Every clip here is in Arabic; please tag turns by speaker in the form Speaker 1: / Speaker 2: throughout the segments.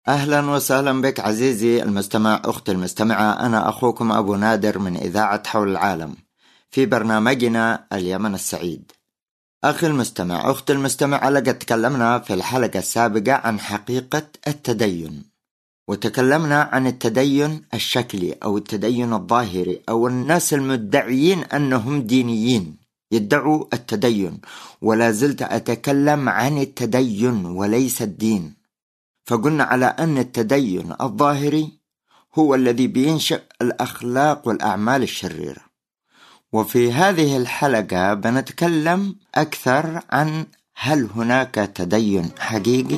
Speaker 1: أهلا وسهلا بك عزيزي المستمع، أختي المستمعة. أنا أخوكم أبو نادر من إذاعة حول العالم في برنامجنا اليمن السعيد. أخي المستمع، أختي المستمعة، لقد تكلمنا في الحلقة السابقة عن حقيقة التدين، وتكلمنا عن التدين الشكلي أو التدين الظاهري، أو الناس المدعيين أنهم دينيين يدعوا التدين، ولا زلت أتكلم عن التدين وليس الدين. فقلنا على أن التدين الظاهري هو الذي بينشئ الأخلاق والأعمال الشريرة. وفي هذه الحلقة بنتكلم أكثر عن هل هناك تدين حقيقي؟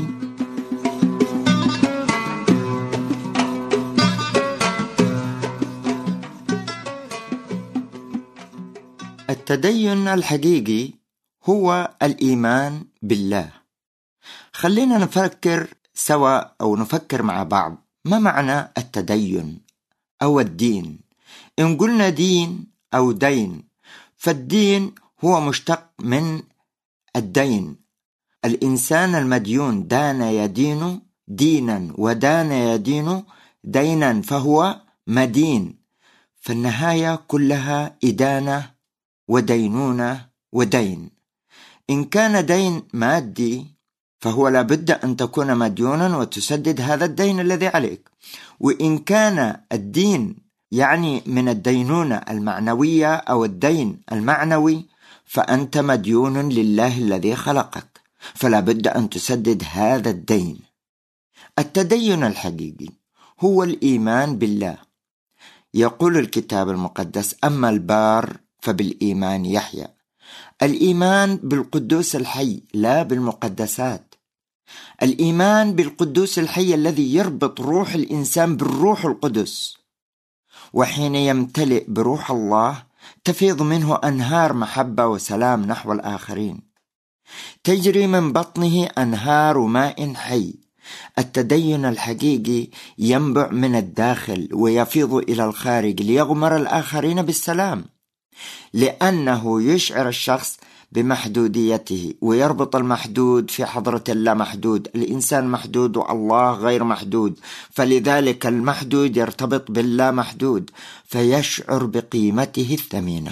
Speaker 1: التدين الحقيقي هو الإيمان بالله. خلينا نفكر سوا أو نفكر مع بعض، ما معنى التدين أو الدين؟ إن قلنا دين أو دين، فالدين هو مشتق من الدين. الإنسان المديون دان يدين دينا ودان يدين دينا، فهو مدين. فالنهاية كلها إدانة ودينونة ودين. إن كان دين مادي فهو لابد أن تكون مديونا وتسدد هذا الدين الذي عليك. وإن كان الدين يعني من الدينونة المعنوية أو الدين المعنوي، فأنت مديون لله الذي خلقك، فلا بد أن تسدد هذا الدين. التدين الحقيقي هو الإيمان بالله. يقول الكتاب المقدس: أما البار فبالإيمان يحيى. الإيمان بالقدوس الحي لا بالمقدسات. الإيمان بالقدوس الحي الذي يربط روح الإنسان بالروح القدس، وحين يمتلئ بروح الله تفيض منه أنهار محبة وسلام نحو الآخرين، تجري من بطنه أنهار ماء حي. التدين الحقيقي ينبع من الداخل ويفيض إلى الخارج ليغمر الآخرين بالسلام، لأنه يشعر الشخص بمحدوديته ويربط المحدود في حضرة اللامحدود. الإنسان محدود والله غير محدود، فلذلك المحدود يرتبط باللامحدود فيشعر بقيمته الثمينة.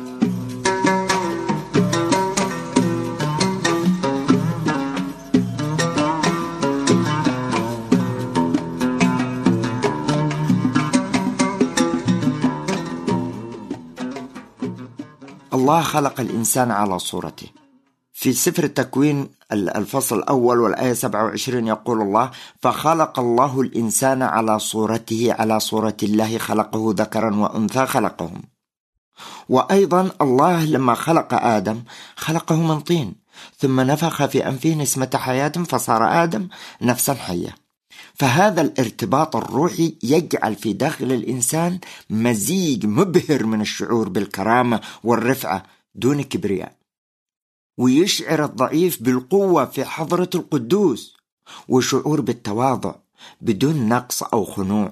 Speaker 1: الله خلق الإنسان على صورته. في سفر التكوين الفصل الأول والآية 27 يقول الله: فخلق الله الإنسان على صورته، على صورة الله خلقه، ذكرا وأنثى خلقهم. وأيضا الله لما خلق آدم خلقه من طين، ثم نفخ في أنفه نسمة حياة فصار آدم نفسا حية. فهذا الارتباط الروحي يجعل في داخل الإنسان مزيج مبهر من الشعور بالكرامة والرفعة دون كبرياء، ويشعر الضعيف بالقوة في حضرة القدوس، وشعور بالتواضع بدون نقص أو خنوع.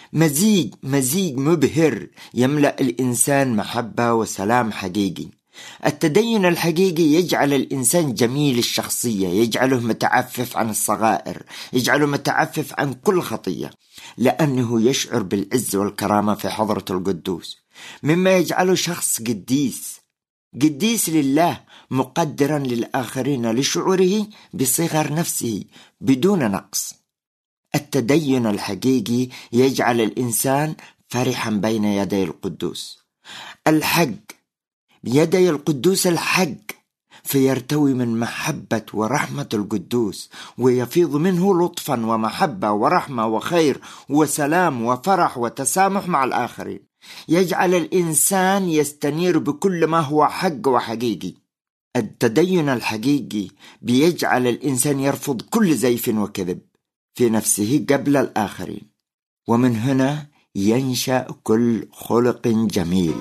Speaker 1: مزيج مبهر يملأ الإنسان محبة وسلام حقيقي. التدين الحقيقي يجعل الإنسان جميل الشخصية، يجعله متعفف عن الصغائر، يجعله متعفف عن كل خطية، لأنه يشعر بالعز والكرامة في حضرة القدوس، مما يجعله شخص قديس لله، مقدرا للآخرين لشعوره بصغر نفسه بدون نقص. التدين الحقيقي يجعل الإنسان فرحا بين يدي القدوس الحق، بيدي القدوس الحق، فيرتوي من محبة ورحمة القدوس، ويفيض منه لطفا ومحبة ورحمة وخير وسلام وفرح وتسامح مع الآخرين. يجعل الإنسان يستنير بكل ما هو حق وحقيقي. التدين الحقيقي بيجعل الإنسان يرفض كل زيف وكذب في نفسه قبل الآخرين، ومن هنا ينشأ كل خلق جميل.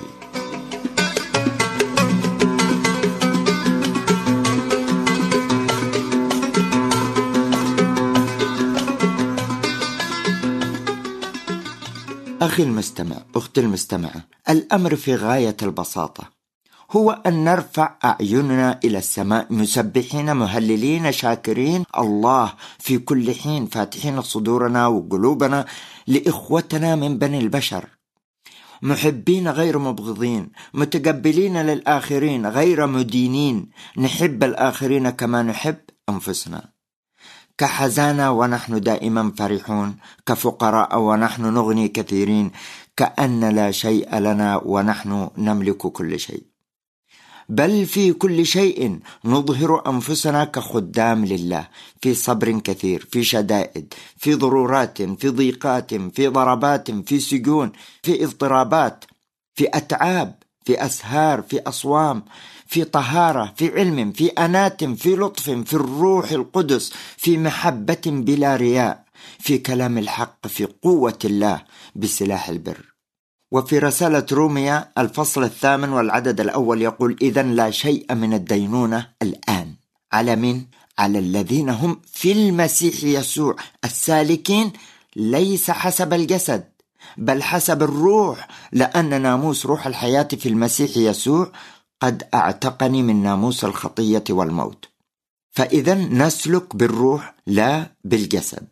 Speaker 1: أخي المستمع، أختي المستمعة، الأمر في غاية البساطة، هو أن نرفع أعيننا إلى السماء مسبحين مهللين شاكرين الله في كل حين، فاتحين صدورنا وقلوبنا لإخوتنا من بني البشر، محبين غير مبغضين، متقبلين للآخرين غير مدينين، نحب الآخرين كما نحب أنفسنا، كحزانا ونحن دائما فرحون، كفقراء ونحن نغني كثيرين، كأن لا شيء لنا ونحن نملك كل شيء، بل في كل شيء نظهر أنفسنا كخدام لله، في صبر كثير، في شدائد، في ضرورات، في ضيقات، في ضربات، في سجون، في اضطرابات، في أتعاب، في أسهار، في أصوام، في طهارة، في علم، في أنات، في لطف، في الروح القدس، في محبة بلا رياء، في كلام الحق، في قوة الله، بسلاح البر. وفي رسالة روميا الفصل 8 والعدد 1 يقول: إذن لا شيء من الدينونة الآن على من؟ على الذين هم في المسيح يسوع، السالكين ليس حسب الجسد بل حسب الروح، لأن ناموس روح الحياة في المسيح يسوع قد أعتقني من ناموس الخطية والموت. فإذن نسلك بالروح لا بالجسد.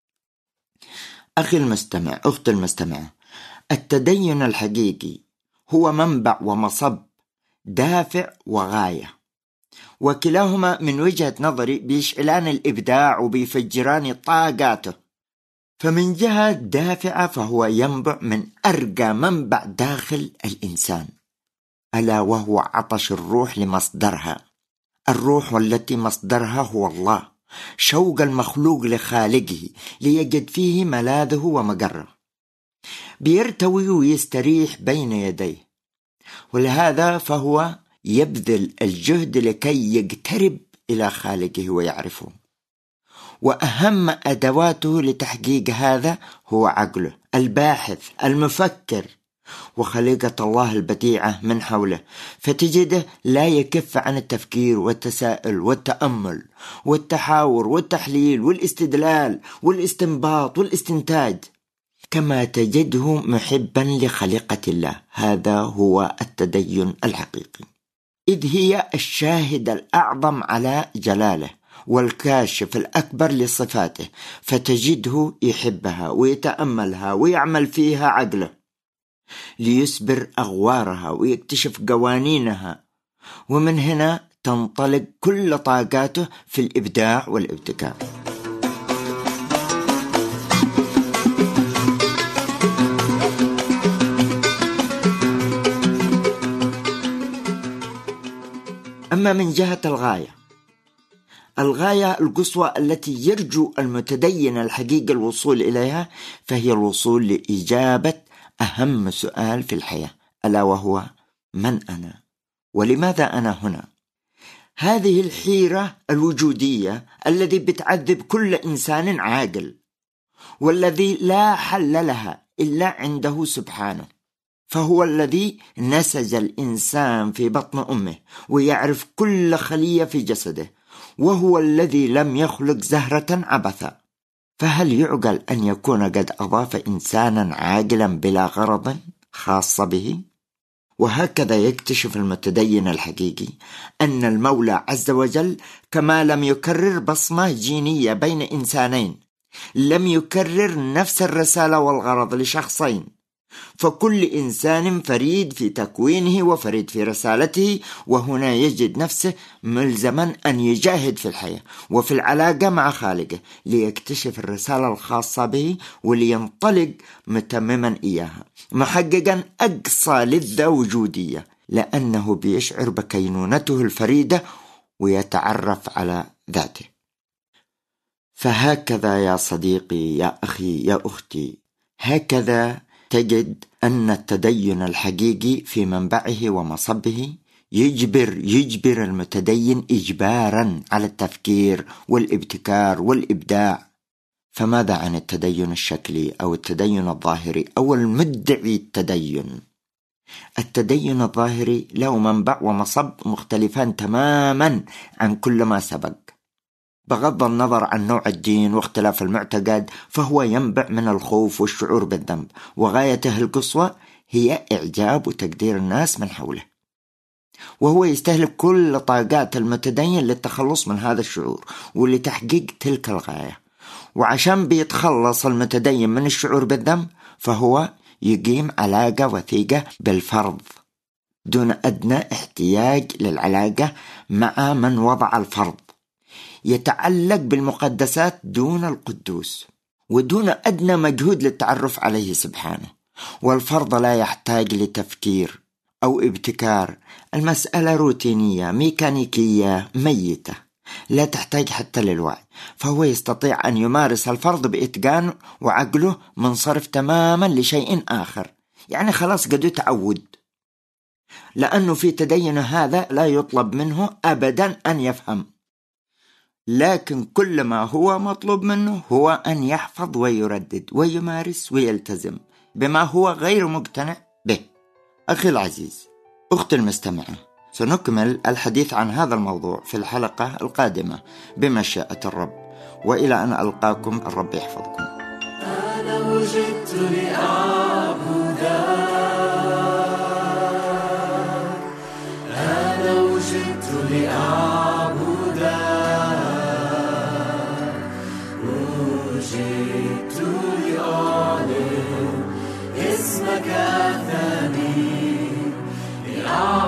Speaker 1: أخي المستمع، أخت المستمع، التدين الحقيقي هو منبع ومصب، دافع وغاية، وكلاهما من وجهة نظري بيشعلان الإبداع وبيفجران طاقاته. فمن جهة دافعة فهو ينبع من أرقى منبع داخل الإنسان، ألا وهو عطش الروح لمصدرها، الروح والتي مصدرها هو الله، شوق المخلوق لخالقه ليجد فيه ملاذه ومقره، بيرتوي ويستريح بين يديه، ولهذا فهو يبذل الجهد لكي يقترب إلى خالقه ويعرفه. وأهم أدواته لتحقيق هذا هو عقله الباحث المفكر وخليقة الله البديعة من حوله، فتجده لا يكف عن التفكير والتساؤل والتأمل والتحاور والتحليل والاستدلال والاستنباط والاستنتاج، كما تجده محبا لخليقة الله. هذا هو التدين الحقيقي، إذ هي الشاهد الأعظم على جلاله والكاشف الأكبر لصفاته، فتجده يحبها ويتأملها ويعمل فيها عقله ليسبر أغوارها ويكتشف قوانينها، ومن هنا تنطلق كل طاقاته في الإبداع والابتكار. أما من جهة الغاية القصوى التي يرجو المتدين الحقيقي الوصول إليها، فهي الوصول لإجابة أهم سؤال في الحياة، ألا وهو: من أنا؟ ولماذا أنا هنا؟ هذه الحيرة الوجودية التي بتعذب كل إنسان عاقل، والذي لا حل لها إلا عنده سبحانه، فهو الذي نسج الإنسان في بطن أمه ويعرف كل خلية في جسده، وهو الذي لم يخلق زهرة عبثا. فهل يعقل أن يكون قد أضاف إنسانا عاقلا بلا غرض خاص به؟ وهكذا يكتشف المتدين الحقيقي أن المولى عز وجل كما لم يكرر بصمة جينية بين إنسانين، لم يكرر نفس الرسالة والغرض لشخصين، فكل إنسان فريد في تكوينه وفريد في رسالته، وهنا يجد نفسه ملزما أن يجاهد في الحياة وفي العلاقة مع خالقه ليكتشف الرسالة الخاصة به ولينطلق متمما إياها، محققا أقصى لذة وجودية، لأنه بيشعر بكينونته الفريدة ويتعرف على ذاته. فهكذا يا صديقي، يا أخي، يا أختي، هكذا تجد أن التدين الحقيقي في منبعه ومصبه يجبر المتدين إجبارا على التفكير والابتكار والإبداع. فماذا عن التدين الشكلي أو التدين الظاهري أو المدعي التدين؟ التدين الظاهري له منبع ومصب مختلفان تماما عن كل ما سبق، بغض النظر عن نوع الدين واختلاف المعتقد، فهو ينبع من الخوف والشعور بالذنب، وغايته القصوى هي إعجاب وتقدير الناس من حوله. وهو يستهلك كل طاقات المتدين للتخلص من هذا الشعور ولتحقيق تلك الغاية. وعشان بيتخلص المتدين من الشعور بالذنب فهو يقيم علاقة وثيقة بالفرض دون أدنى احتياج للعلاقة مع من وضع الفرض، يتعلق بالمقدسات دون القدوس ودون أدنى مجهود للتعرف عليه سبحانه. والفرض لا يحتاج لتفكير أو ابتكار، المسألة روتينية ميكانيكية ميتة لا تحتاج حتى للوعي، فهو يستطيع أن يمارس الفرض بإتقان وعقله منصرف تماما لشيء آخر، يعني خلاص قد تعود، لأنه في تدين هذا لا يطلب منه أبدا أن يفهم، لكن كل ما هو مطلوب منه هو أن يحفظ ويردد ويمارس ويلتزم بما هو غير مقتنع به. أخي العزيز، أختي المستمعة، سنكمل الحديث عن هذا الموضوع في الحلقة القادمة بمشيئة الرب، وإلى أن ألقاكم الرب يحفظكم.
Speaker 2: أنا وجدت لأعبدك، أنا وجدت لأعبدك، وجدت لأعلن اسمك الثاني، لأعبدك